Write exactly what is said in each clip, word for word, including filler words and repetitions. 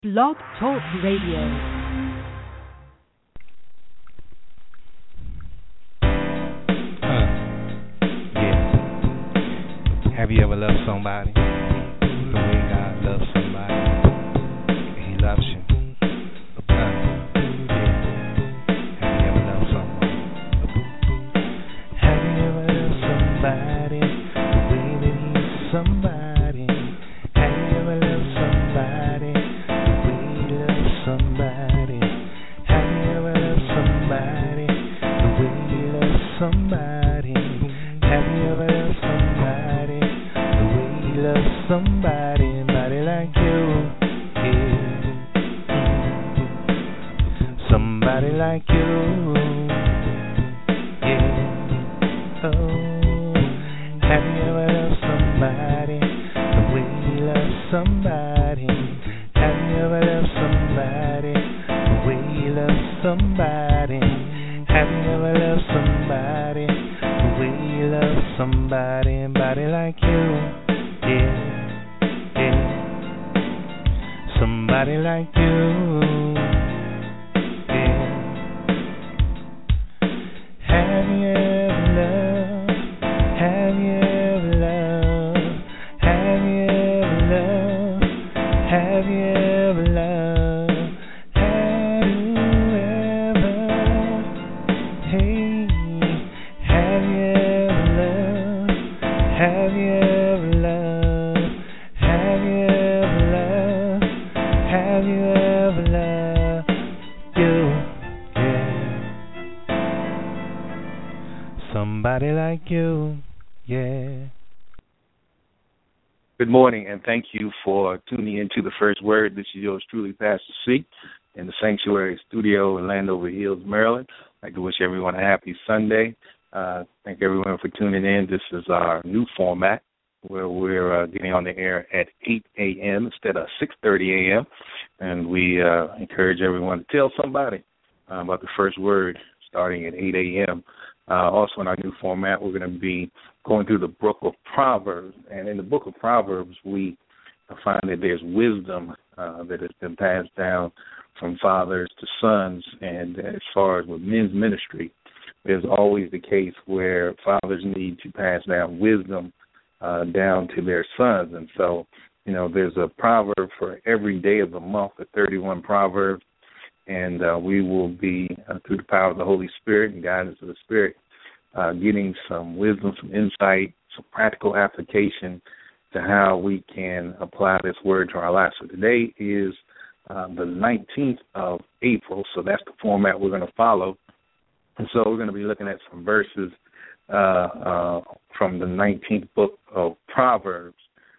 Blog Talk Radio. Uh, yeah. Have you ever loved somebody the way God loves somebody? He loves you. Uh, yeah. Have you ever loved someone? Have you ever loved somebody the way that he's somebody? Have you ever loved somebody the way he loves somebody? Have you ever loved somebody the way he loves somebody? Have you ever loved somebody the way he loves somebody? Somebody like you, yeah. Somebody like you, yeah. Oh, have you ever loved somebody the way he loves somebody? Have you ever loved somebody the way he loves somebody? Have you ever loved somebody the way he loves somebody? Somebody like you, yeah, yeah. Somebody like you, yeah. Have you ever loved? Have you ever loved? Have you ever loved? Have you ever loved? Have you ever? Hey, have you ever loved? Have you ever loved? Have you ever loved? Have you ever loved you? Yeah. Somebody like you, yeah. Good morning, and thank you for tuning into the First Word. This is yours truly, Pastor C, in the Sanctuary Studio in Landover Hills, Maryland. I'd like to wish everyone a happy Sunday. Uh, thank everyone for tuning in. This is our new format where we're uh, getting on the air at eight a.m. instead of six thirty a.m., and we uh, encourage everyone to tell somebody uh, about the First Word starting at eight a.m. Uh, also, in our new format, we're going to be going through the book of Proverbs. And in the book of Proverbs, we find that there's wisdom uh, that has been passed down from fathers to sons. And as far as with men's ministry, there's always the case where fathers need to pass down wisdom uh, down to their sons. And so, you know, there's a proverb for every day of the month, the thirty-one Proverbs. And uh, we will be, uh, through the power of the Holy Spirit and guidance of the Spirit, uh, getting some wisdom, some insight, some practical application to how we can apply this word to our lives. So today is uh, the nineteenth of April, so that's the format we're going to follow. And so we're going to be looking at some verses uh, uh, from the nineteenth book of Proverbs.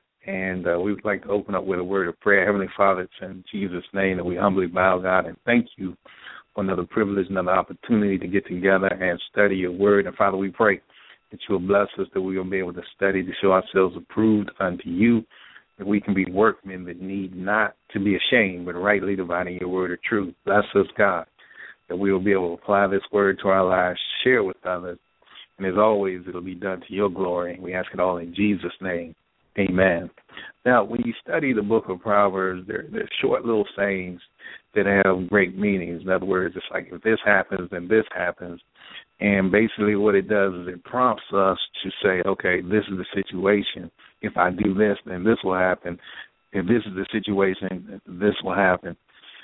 And uh, we would like to open up with a word of prayer. Heavenly Father, it's in Jesus' name that we humbly bow, God, and thank you for another privilege, another opportunity to get together and study your word. And, Father, we pray that you will bless us, that we will be able to study to show ourselves approved unto you, that we can be workmen that need not to be ashamed, but rightly dividing your word of truth. Bless us, God, that we will be able to apply this word to our lives, share with others. And as always, it will be done to your glory. We ask it all in Jesus' name. Amen. Now, when you study the book of Proverbs, there, there's short little sayings that have great meanings. In other words, it's like if this happens, then this happens. And basically what it does is it prompts us to say, okay, this is the situation. If I do this, then this will happen. If this is the situation, this will happen.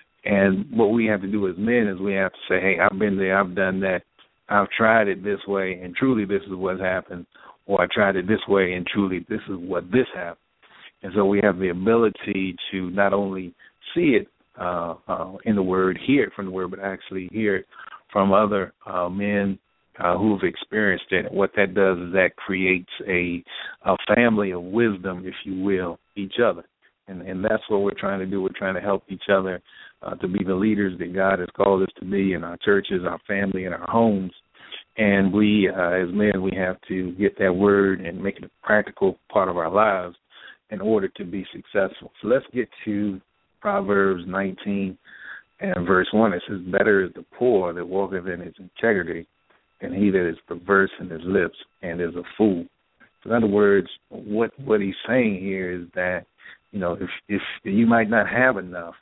And what we have to do as men is we have to say, hey, I've been there, I've done that. I've tried it this way, and truly this is what happened. Or I tried it this way, and truly this is what this happened. And so we have the ability to not only see it uh, uh, in the Word, hear it from the Word, but actually hear it from other uh, men uh, who've experienced it. And what that does is that creates a, a family of wisdom, if you will, each other. And, and that's what we're trying to do. We're trying to help each other uh, to be the leaders that God has called us to be in our churches, our family, and our homes. And we, uh, as men, we have to get that word and make it a practical part of our lives in order to be successful. So let's get to Proverbs nineteen and verse one. It says, better is the poor that walketh in his integrity than he that is perverse in his lips and is a fool. So in other words, what, what he's saying here is that, you know, if, if you might not have enough,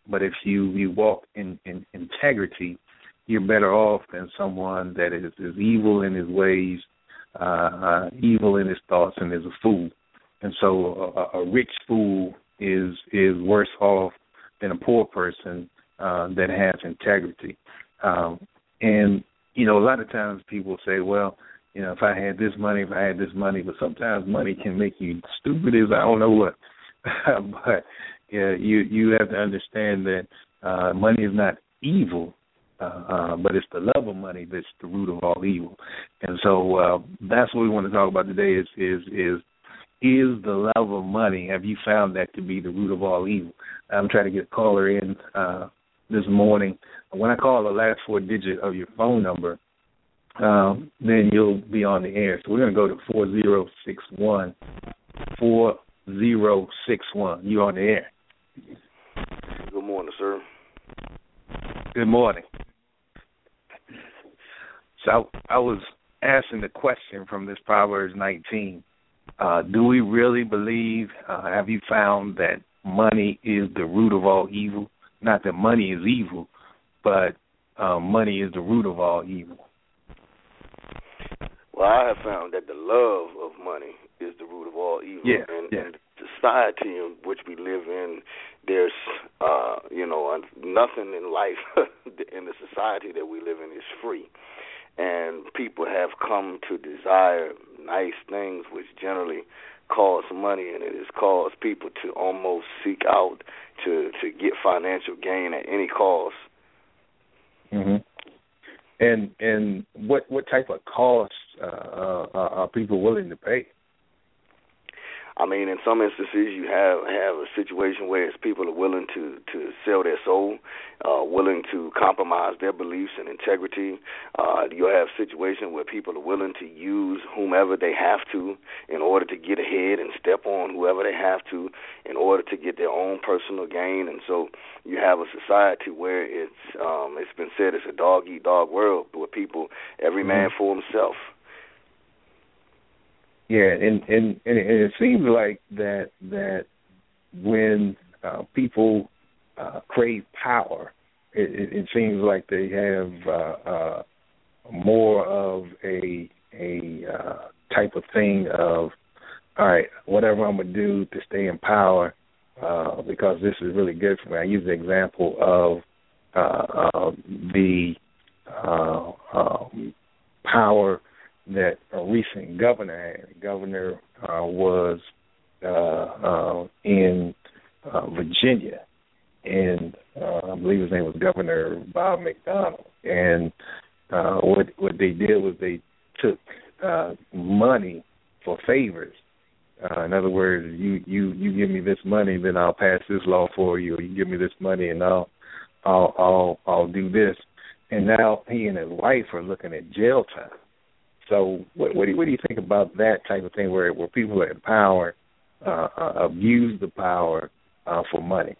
but if you, you walk in, in integrity, you're better off than someone that is, is evil in his ways, uh, uh, evil in his thoughts, and is a fool. And so a, a rich fool is is worse off than a poor person uh, that has integrity. Um, and, you know, a lot of times people say, well, you know, if I had this money, if I had this money, but sometimes money can make you stupid as I don't know what. But yeah, you, you have to understand that uh, money is not evil. Uh, uh, but it's the love of money that's the root of all evil, and so uh, that's what we want to talk about today. Is is is is the love of money? Have you found that to be the root of all evil? I'm trying to get a caller in uh, this morning. When I call the last four digits of your phone number, um, then you'll be on the air. So we're going to go to four zero six one four zero six one. You're on the air. Good morning, sir. Good morning. So I, I was asking the question from this Proverbs nineteen. Uh, do we really believe, uh, have you found that money is the root of all evil? Not that money is evil, but uh, money is the root of all evil. Well, I have found that the love of money is the root of all evil. Yeah, and, yeah. and the society in which we live in, there's, uh, you know, nothing in life in the society that we live in is free. And people have come to desire nice things, which generally cost money, and it has caused people to almost seek out to, to get financial gain at any cost. Mm-hmm. And and what what type of costs uh, uh, are people willing to pay? I mean, in some instances, you have have a situation where it's people are willing to, to sell their soul, uh, willing to compromise their beliefs and integrity. Uh, you'll have situations where people are willing to use whomever they have to in order to get ahead and step on whoever they have to in order to get their own personal gain. And so you have a society where it's um, it's been said it's a dog-eat-dog world where people, every man for himself. Yeah, and, and, and it seems like that that when uh, people uh, crave power, it, it, it seems like they have uh, uh, more of a a uh, type of thing of, all right, whatever I'm going to do to stay in power uh, because this is really good for me. I use the example of uh, uh, the uh, um, power that a recent governor had. The governor uh, was uh, uh, in uh, Virginia, and uh, I believe his name was Governor Bob McDonnell. And uh, what what they did was they took uh, money for favors. Uh, in other words, you, you, you give me this money, then I'll pass this law for you. Or you give me this money, and I'll I'll I'll, I'll do this. And now he and his wife are looking at jail time. So what, what, do you, what do you think about that type of thing where, where people in power uh, uh, abuse the power uh, for money?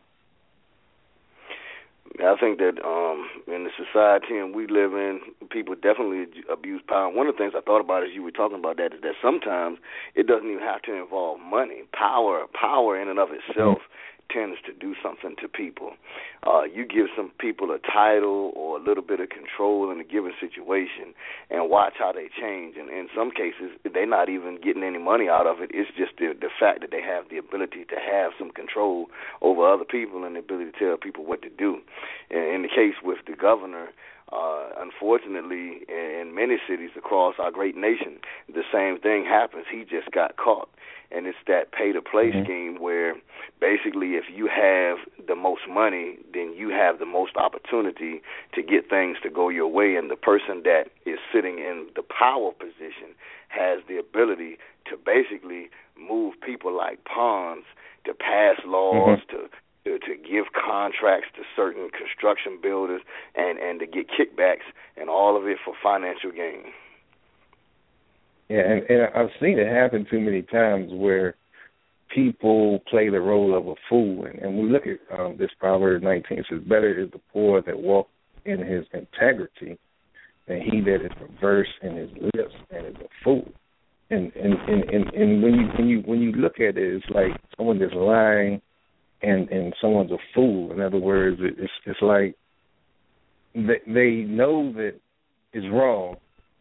I think that um, in the society and we live in, people definitely abuse power. One of the things I thought about as you were talking about that is that sometimes it doesn't even have to involve money. Power, power in and of itself tends to do something to people. Uh, you give some people a title or a little bit of control in a given situation and watch how they change. And in some cases, they're not even getting any money out of it. It's just the, the fact that they have the ability to have some control over other people and the ability to tell people what to do. And in the case with the governor, Uh, unfortunately, in many cities across our great nation, the same thing happens. He just got caught. And it's that pay-to-play mm-hmm. scheme where basically if you have the most money, then you have the most opportunity to get things to go your way. And the person that is sitting in the power position has the ability to basically move people like pawns, to pass laws, mm-hmm. to To, to give contracts to certain construction builders and, and to get kickbacks and all of it for financial gain. Yeah, and, and I've seen it happen too many times where people play the role of a fool. And, and we look at um, this Proverbs nineteen, it says, better is the poor that walk in his integrity than he that is perverse in his lips and is a fool. And and, and, and, and when you when you when you look at it, it's like someone that's lying and and someone's a fool. In other words, it, it's it's like they, they know that it's wrong,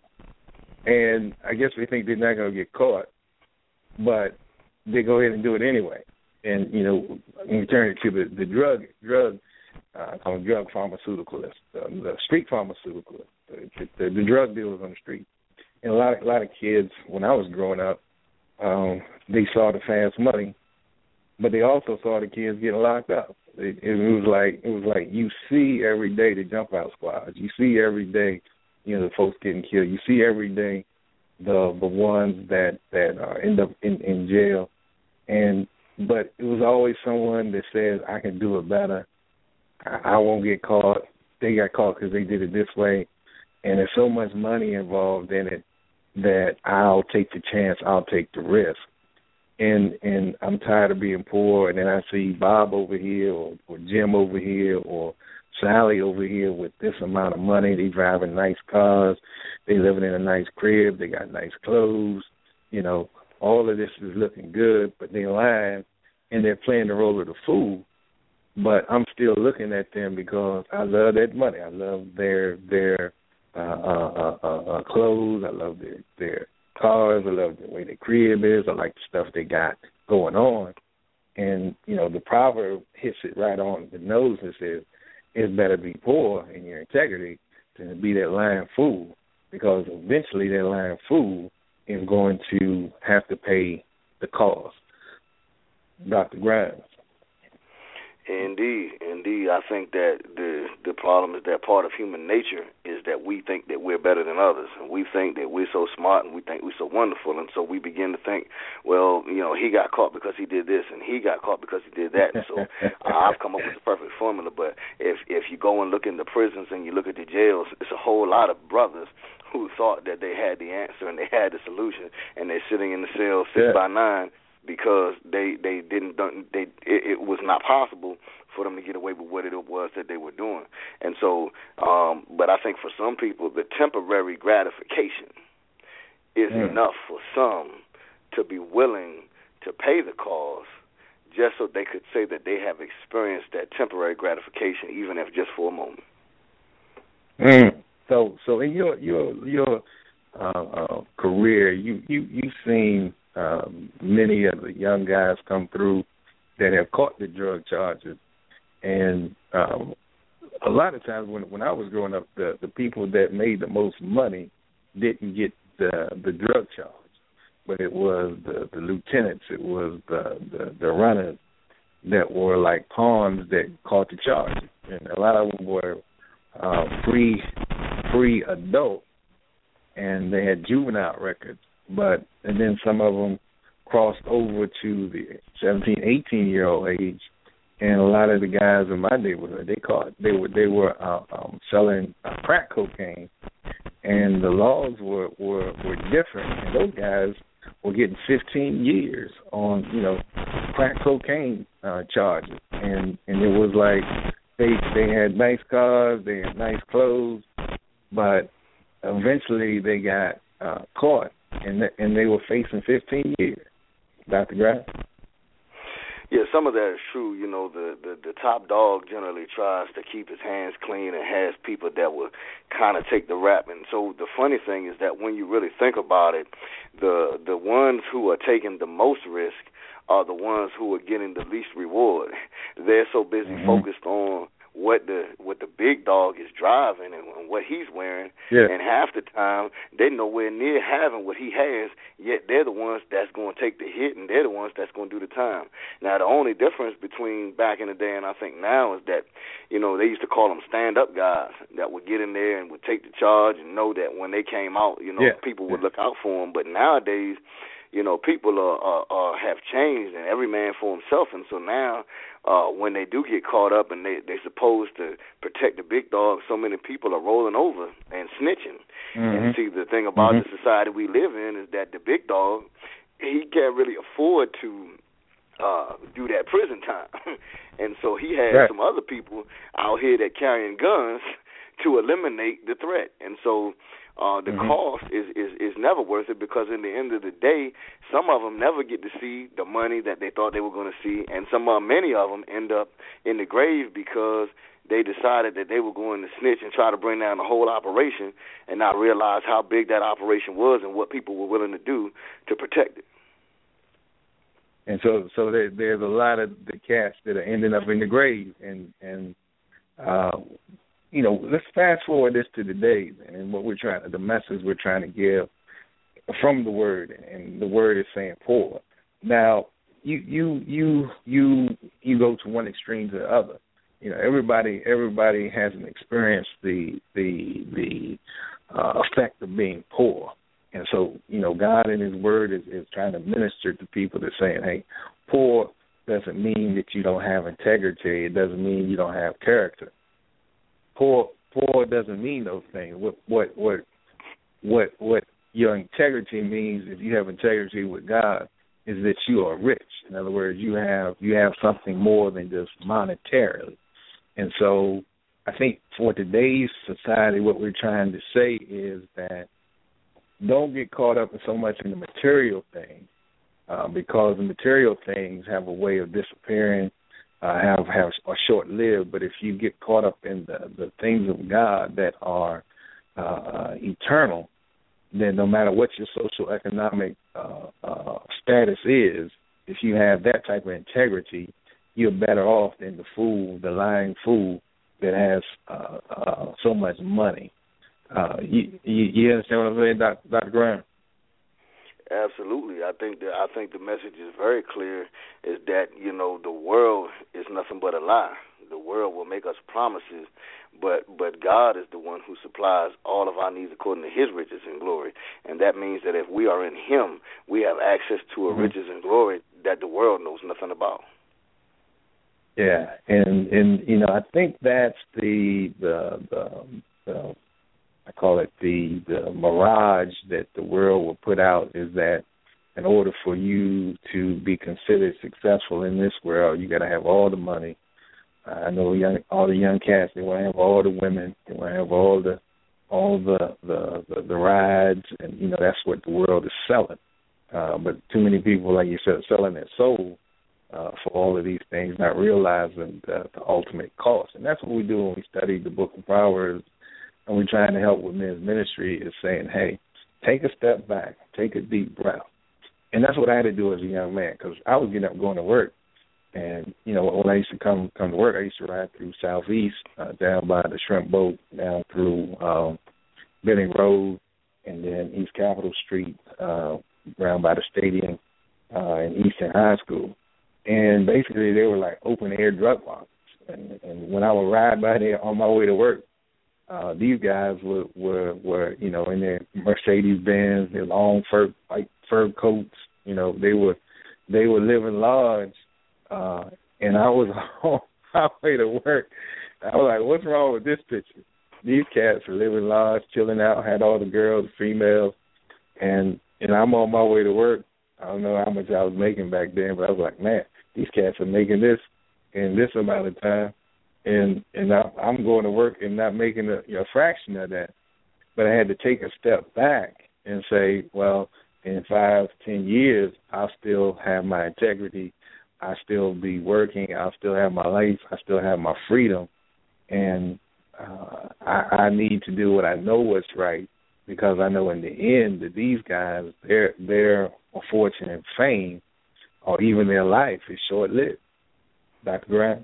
and I guess they think they're not going to get caught, but they go ahead and do it anyway. And you know, when we turn it to the, the drug drug, uh, I call them drug pharmaceuticalists, uh, the street pharmaceuticalists, the, the, the drug dealers on the street. And a lot of, a lot of kids, when I was growing up, um, they saw the fast money, but they also saw the kids getting locked up. It, it was like it was like you see every day the jump out squads. You see every day, you know, the folks getting killed. You see every day the the ones that that uh, end up in, in jail. And but it was always someone that says, I can do it better. I, I won't get caught. They got caught because they did it this way. And there's so much money involved in it that I'll take the chance, I'll take the risk. And and I'm tired of being poor, and then I see Bob over here or, or Jim over here or Sally over here with this amount of money. They driving nice cars. They living in a nice crib. They got nice clothes. You know, all of this is looking good, but they're lying, and they're playing the role of the fool. But I'm still looking at them because I love that money. I love their their uh, uh, uh, uh, clothes. I love their their cars. I love the way their crib is. I like the stuff they got going on. And, you know, the proverb hits it right on the nose and says, it's better to be poor in your integrity than to be that lying fool, because eventually that lying fool is going to have to pay the cost. Doctor Grimes. Indeed, indeed. I think that the the problem is that part of human nature is that we think that we're better than others, and we think that we're so smart, and we think we're so wonderful, and so we begin to think, well, you know, he got caught because he did this, and he got caught because he did that, and so uh, I've come up with the perfect formula. But if if you go and look in the prisons and you look at the jails, it's a whole lot of brothers who thought that they had the answer and they had the solution, and they're sitting in the cell six yeah. by nine. Because they they didn't they it, it was not possible for them to get away with what it was that they were doing, and so um, but I think for some people the temporary gratification is mm. enough for some to be willing to pay the cost just so they could say that they have experienced that temporary gratification, even if just for a moment. Mm. So so in your your your uh, uh, career, you you you've seen. Um, many of the young guys come through that have caught the drug charges, and um, a lot of times when when I was growing up, the, the people that made the most money didn't get the the drug charge, but it was the, the lieutenants, it was the, the the runners that were like pawns that caught the charges, and a lot of them were uh, free free adult, and they had juvenile records. But and then some of them crossed over to the seventeen, eighteen-year-old age, and a lot of the guys in my neighborhood, they caught they were they were uh, um, selling uh, crack cocaine, and the laws were, were were different. And those guys were getting fifteen years on you know crack cocaine uh, charges, and and it was like they they had nice cars, they had nice clothes, but eventually they got uh, caught. And th- and they were facing fifteen years. Doctor Grimes? Yeah, some of that is true. You know, the, the, the top dog generally tries to keep his hands clean and has people that will kind of take the rap. And so the funny thing is that when you really think about it, the the ones who are taking the most risk are the ones who are getting the least reward. They're so busy mm-hmm. focused on what the what the big dog is driving and, and what he's wearing, yeah. and half the time they're nowhere near having what he has, yet they're the ones that's going to take the hit, and they're the ones that's going to do the time. Now, the only difference between back in the day and I think now is that, you know, they used to call them stand-up guys that would get in there and would take the charge and know that when they came out, you know, yeah. people would look out for them. But nowadays, you know, people are, are, are have changed, and every man for himself. And so now, uh, when they do get caught up and they, they're supposed to protect the big dog, so many people are rolling over and snitching. Mm-hmm. And see, the thing about mm-hmm. the society we live in is that the big dog, he can't really afford to uh, do that prison time. And so he has right. some other people out here that carrying guns to eliminate the threat. And so uh, the mm-hmm. cost is, is, is never worth it, because in the end of the day, some of them never get to see the money that they thought they were going to see, and some of many of them end up in the grave because they decided that they were going to snitch and try to bring down the whole operation and not realize how big that operation was and what people were willing to do to protect it. And so, so there, there's a lot of the cats that are ending up in the grave, and and uh, you know, let's fast forward this to today, and what we're trying, the message we're trying to give from the word, and the word is saying poor. Now, you you you you you go to one extreme to the other. You know, everybody everybody hasn't experienced the the the uh, effect of being poor. And so, you know, God in His Word is, is trying to minister to people that saying, hey, poor doesn't mean that you don't have integrity. It doesn't mean you don't have character. Poor poor doesn't mean those things. What what what what what your integrity means, if you have integrity with God, is that you are rich. In other words, you have you have something more than just monetarily. And so, I think for today's society, what we're trying to say is that don't get caught up in so much in the material things, uh, because the material things have a way of disappearing, uh, have have are short lived. But if you get caught up in the, the things of God that are uh, eternal, then no matter what your social economic uh, uh, status is, if you have that type of integrity, you're better off than the fool, the lying fool that has uh, uh, so much money. Uh, you, you, you understand what I'm saying, Doctor Doctor Graham? Absolutely. I think that I think the message is very clear. Is that, you know, the world is nothing but a lie. The world will make us promises, but but God is the one who supplies all of our needs according to His riches and glory. And that means that if we are in Him, we have access to a mm-hmm. riches and glory that the world knows nothing about. Yeah, and and you know, I think that's the the the, the I call it the, the mirage that the world will put out, is that in order for you to be considered successful in this world, you got to have all the money. Uh, I know young, all the young cats, they want to have all the women, they want to have all the all the the, the the rides, and you know that's what the world is selling. Uh, but too many people, like you said, are selling their soul uh, for all of these things, not realizing the, the ultimate cost. And that's what we do when we study the Book of Proverbs. And we're trying to help with men's ministry, is saying, hey, take a step back, take a deep breath. And that's what I had to do as a young man, because I was getting up going to work. And, you know, when I used to come come to work, I used to ride through Southeast, uh, down by the Shrimp Boat, down through um, Benning Road, and then East Capitol Street, uh, around by the stadium, uh, in Eastern High School. And basically they were like open-air drug markets. And, and when I would ride by there on my way to work, Uh, these guys were, were, were, you know, in their Mercedes-Benz, their long fur, white fur coats. You know, they were, they were living large, uh, and I was on my way to work. I was like, "What's wrong with this picture?" These cats are living large, chilling out, had all the girls, females, and and I'm on my way to work. I don't know how much I was making back then, but I was like, "Man, these cats are making this in this amount of time." And and I, I'm going to work and not making a, a fraction of that. But I had to take a step back and say, well, in five, ten years, I'll still have my integrity. I'll still be working. I'll still have my life. I still have my freedom. And uh, I, I need to do what I know what's right, because I know in the end that these guys, their their fortune and fame, or even their life, is short-lived. Doctor Grant?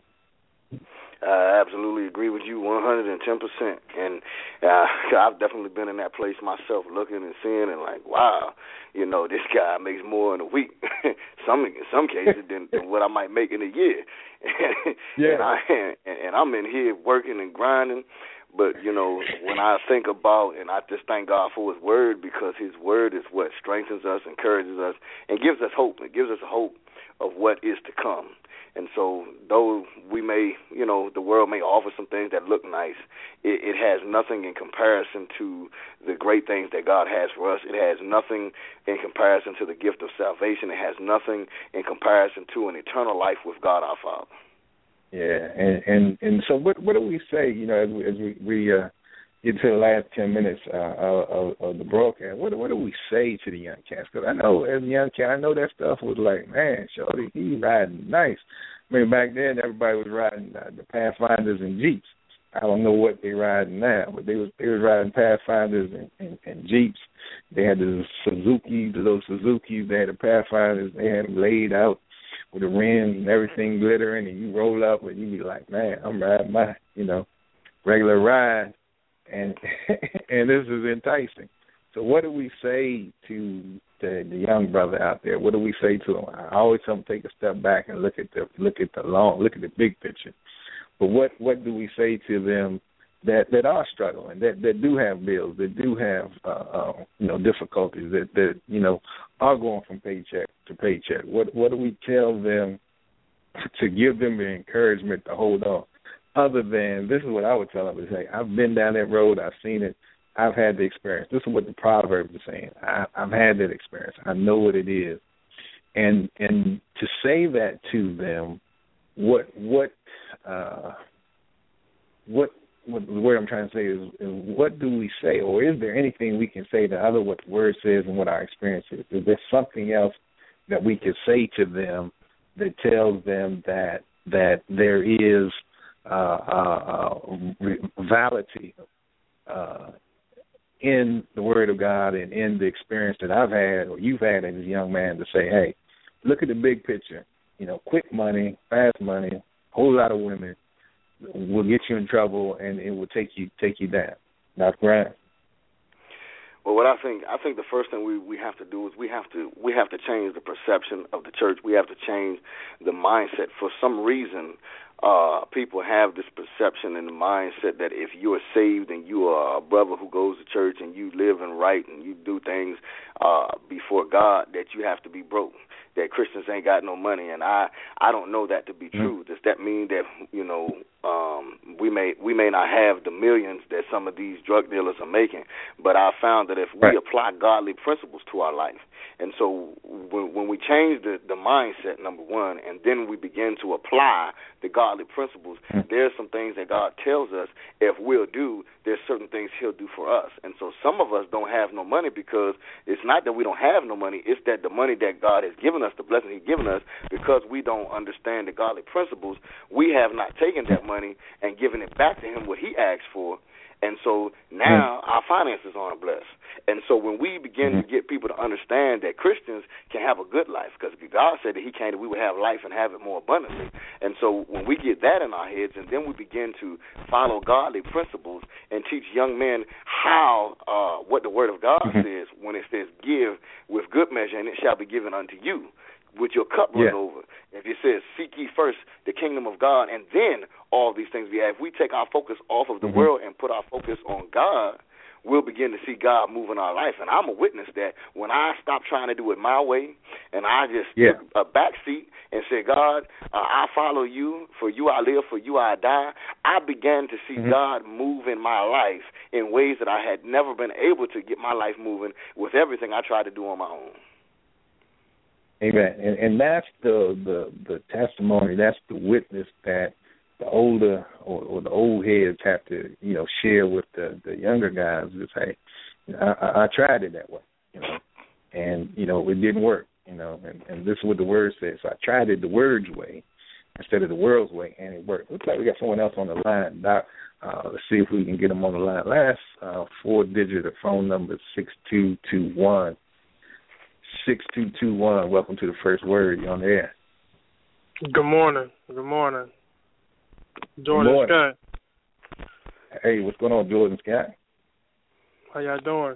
I absolutely agree with you one hundred ten percent. And uh, I've definitely been in that place myself, looking and seeing and like, wow, you know, this guy makes more in a week, some in some cases, than, than what I might make in a year. Yeah. and, I, and, and I'm in here working and grinding. But, you know, when I think about, and I just thank God for His Word, because His Word is what strengthens us, encourages us, and gives us hope. It gives us a hope of what is to come. And so though we may, you know, the world may offer some things that look nice, it, it has nothing in comparison to the great things that God has for us. It has nothing in comparison to the gift of salvation. It has nothing in comparison to an eternal life with God our Father. Yeah, and and, and so what what do we say, you know, as we, as we, we uh, get to the last ten minutes uh, of, of the broadcast. What, what do we say to the young cats? Because I know as a young cat, I know that stuff was like, man, Shorty, he riding nice. I mean, back then everybody was riding uh, the Pathfinders and Jeeps. I don't know what they riding now, but they was they was riding Pathfinders and, and, and Jeeps. They had the Suzuki, the little Suzukis. They had the Pathfinders. They had them laid out with the rims and everything glittering, and you roll up and you be like, man, I'm riding my, you know, regular ride, and and this is enticing. So what do we say to the, the young brother out there? What do we say to him? I always tell him take a step back and look at the look at the long, look at the big picture. But what, what do we say to them that, that are struggling, that, that do have bills, that do have uh, uh, you know difficulties, that, that you know are going from paycheck to paycheck? What what do we tell them to give them the encouragement to hold on? Other than, this is what I would tell them, is, hey, I've been down that road, I've seen it, I've had the experience. This is what the Proverbs are saying. I, I've had that experience. I know what it is. And and to say that to them, what what uh, what what the word I'm trying to say is, is what do we say, or is there anything we can say to other what the word says and what our experience is? Is there something else that we could say to them that tells them that that there is uh, uh, uh, validity uh, in the Word of God and in the experience that I've had or you've had as a young man to say, hey, look at the big picture. You know, quick money, fast money, a whole lot of women will get you in trouble, and it will take you take you down. Doctor Grant. Well, what I think, I think the first thing we, we have to do is we have to we have to change the perception of the church. We have to change the mindset. For some reason, uh, people have this perception and the mindset that if you are saved and you are a brother who goes to church and you live and right and you do things uh, before God, that you have to be broke, that Christians ain't got no money. And I, I don't know that to be true. Does that mean that, you know, um, we may we may not have the millions that some of these drug dealers are making, but I found that if we right. apply godly principles to our life, and so when, when we change the, the mindset, number one, and then we begin to apply the godly principles, mm-hmm. there's some things that God tells us if we'll do, there's certain things he'll do for us. And so some of us don't have no money because it's not that we don't have no money, it's that the money that God has given us, the blessing he's given us, because we don't understand the godly principles, we have not taken that money and given it back to him what he asked for. And so now our finances aren't blessed. And so when we begin to get people to understand that Christians can have a good life, because God said that he came that we would have life and have it more abundantly. And so when we get that in our heads and then we begin to follow godly principles and teach young men how, uh, what the Word of God mm-hmm. says when it says give with good measure and it shall be given unto you, with your cup run yeah. over. If it says, seek ye first the kingdom of God, and then all these things we have. If we take our focus off of the mm-hmm. world and put our focus on God, we'll begin to see God move in our life. And I'm a witness that when I stop trying to do it my way and I just yeah. took a back seat and said, God, uh, I follow you. For you I live, for you I die. I began to see mm-hmm. God move in my life in ways that I had never been able to get my life moving with everything I tried to do on my own. Amen. And, and that's the, the, the testimony, that's the witness that the older or, or the old heads have to, you know, share with the, the younger guys. To say, you know, I, I tried it that way, you know, and, you know, it didn't work, you know, and, and this is what the word says. So I tried it the word's way instead of the world's way, and it worked. Looks like we got someone else on the line. Doc, uh, let's see if we can get them on the line. Last uh, four-digit phone number is six two two one. six two two one. Welcome to the First Word. You're on the air. Good morning. Good morning. Jordan Good morning. Scott. Hey, what's going on, Jordan Scott? How y'all doing?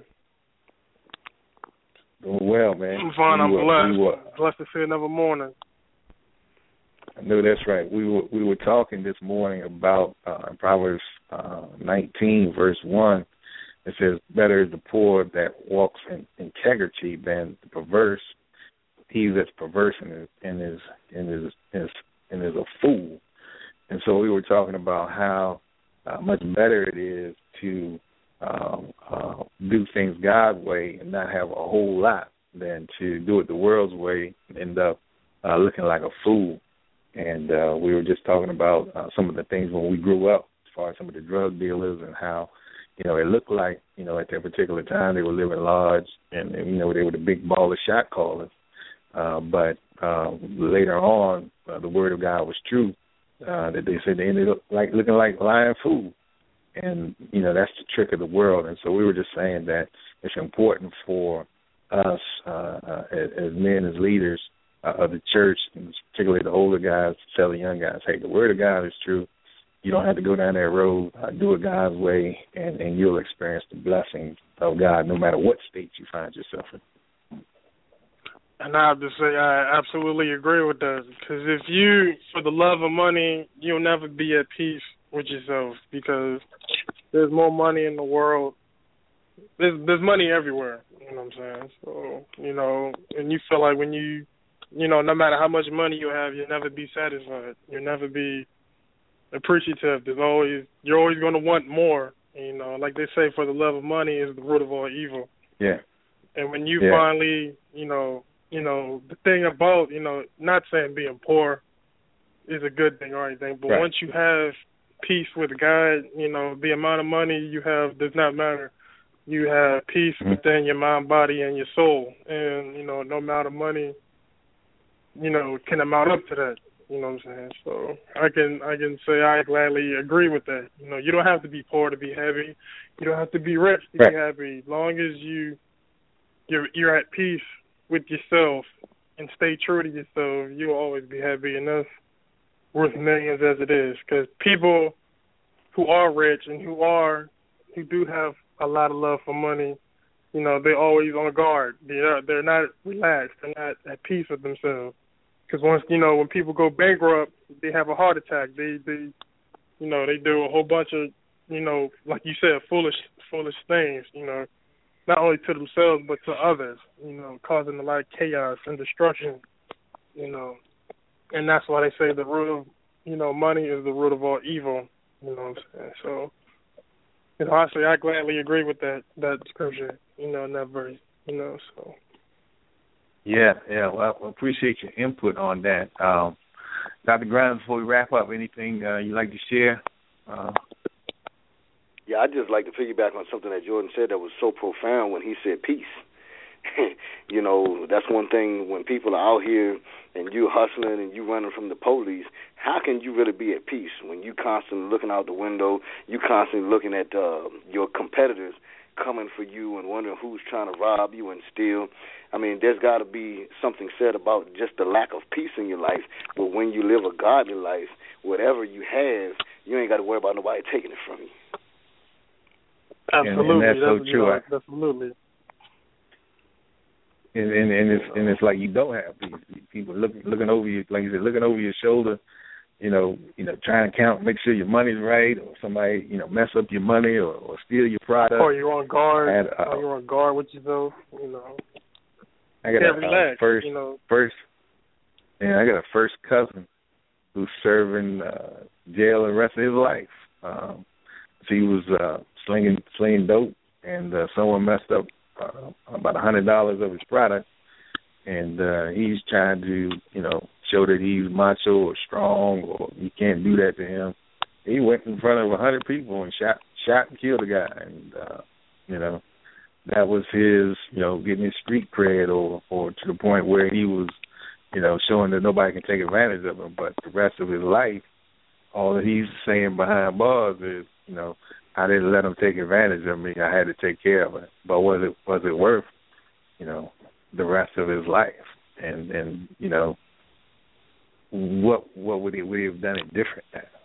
Doing well, man. I'm fine. We I'm were, blessed. We were, blessed to see another morning. I know that's right. We were we were talking this morning about uh, Proverbs uh, nineteen, verse one. It says, better is the poor that walks in integrity than the perverse. He that's perverse and is and is and is, is and is a fool. And so we were talking about how uh, much better it is to um, uh, do things God's way and not have a whole lot than to do it the world's way and end up uh, looking like a fool. And uh, we were just talking about uh, some of the things when we grew up, as far as some of the drug dealers and how, you know, it looked like, you know, at that particular time they were living large and, and you know, they were the big baller shot callers. Uh, but uh, later on, uh, the word of God was true, uh, that they said they ended up like looking like lying food. And, you know, that's the trick of the world. And so we were just saying that it's important for us uh, uh, as, as men, as leaders uh, of the church, and particularly the older guys, to tell the young guys, hey, the word of God is true. You don't have to go down that road. Uh, do it God's way, and, and you'll experience the blessings of God no matter what state you find yourself in. And I have to say I absolutely agree with that, because if you, for the love of money, you'll never be at peace with yourself, because there's more money in the world. There's there's money everywhere, you know what I'm saying? So, you know, and you feel like when you, you know, no matter how much money you have, you'll never be satisfied. You'll never be appreciative. There's always, you're always going to want more. You know, like they say, for the love of money is the root of all evil. Yeah. And when you yeah. finally, you know, you know, the thing about, you know, not saying being poor is a good thing or anything, but right. once you have peace with God, you know, the amount of money you have does not matter. You have peace mm-hmm. within your mind, body, and your soul. And, you know, no amount of money, you know, can amount up to that. You know what I'm saying? So I can I can say I gladly agree with that. You know, you don't have to be poor to be happy. You don't have to be rich to right. be happy. As long as you you're you're at peace with yourself and stay true to yourself, you'll always be happy, and that's worth millions as it is. Because people who are rich and who are who do have a lot of love for money, you know, they're always on guard. They're they're not relaxed. They're not at peace with themselves. Because once, you know, when people go bankrupt, they have a heart attack. They, they, you know, they do a whole bunch of, you know, like you said, foolish, foolish things, you know, not only to themselves but to others, you know, causing a lot of chaos and destruction, you know. And that's why they say the root of, you know, money is the root of all evil, you know what I'm saying? So, you know, honestly, I gladly agree with that, that scripture, you know, in that verse, you know, so. Yeah, yeah. Well, I appreciate your input on that. Um, Doctor Grimes, before we wrap up, anything uh, you'd like to share? Uh, yeah, I'd just like to piggyback on something that Jordan said that was so profound when he said peace. You know, that's one thing when people are out here and you hustling and you running from the police, how can you really be at peace when you constantly looking out the window, you constantly looking at uh, your competitors coming for you and wondering who's trying to rob you and steal? I mean, there's got to be something said about just the lack of peace in your life. But when you live a godly life, whatever you have, you ain't got to worry about nobody taking it from you. Absolutely, and, and that's, that's so true. You know, absolutely. And, and and it's and it's like you don't have peace. People looking looking over you, like you said, looking over your shoulder. You know, you know, trying to count, make sure your money's right, or somebody, you know, mess up your money or, or steal your product. Or you're on guard. And, uh, or you're on guard with yourself. You know. I got Can't a relax, uh, first, you know. first, yeah, I got a first cousin who's serving uh, jail the rest of his life. Um, so he was uh, slinging slinging dope, and uh, someone messed up uh, about a hundred dollars of his product, and uh, he's trying to, you know, show that he's macho or strong, or you can't do that to him. He went in front of a hundred people and shot shot and killed a guy, and uh, you know. That was his, you know, getting his street cred, or, or to the point where he was, you know, showing that nobody can take advantage of him. But the rest of his life, all that he's saying behind bars is, you know, I didn't let him take advantage of me. I had to take care of it. But was it was it worth, you know, the rest of his life? And and you know, what what would he would he have done it different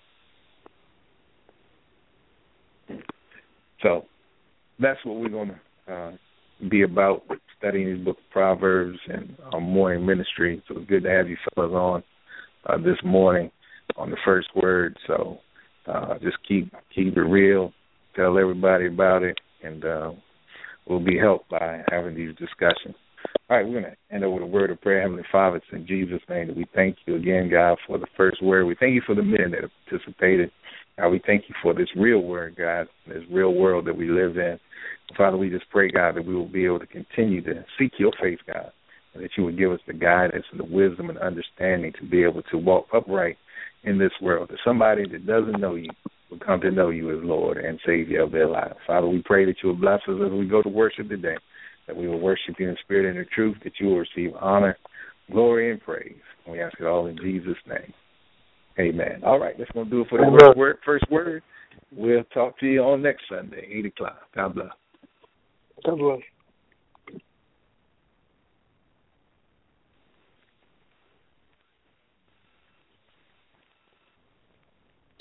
now? So that's what we're gonna. Uh, be about studying these book of Proverbs and our morning ministry. So it's good to have you fellas on uh, this morning on the first word. So uh, just keep keep it real, tell everybody about it, and uh, we'll be helped by having these discussions. All right, we're going to end up with a word of prayer. Heavenly Father, it's in Jesus' name that we thank you again, God, for the first word. We thank you for the men that have participated. God, we thank you for this real word, God, this real world that we live in. Father, we just pray, God, that we will be able to continue to seek your face, God, and that you would give us the guidance and the wisdom and understanding to be able to walk upright in this world. That somebody that doesn't know you will come to know you as Lord and Savior of their lives. Father, we pray that you will bless us as we go to worship today, that we will worship you in spirit and in truth, that you will receive honor, glory, and praise. And we ask it all in Jesus' name. Amen. All right, that's going to do it for the first word. First word. We'll talk to you on next Sunday, eight o'clock. God bless. God bless.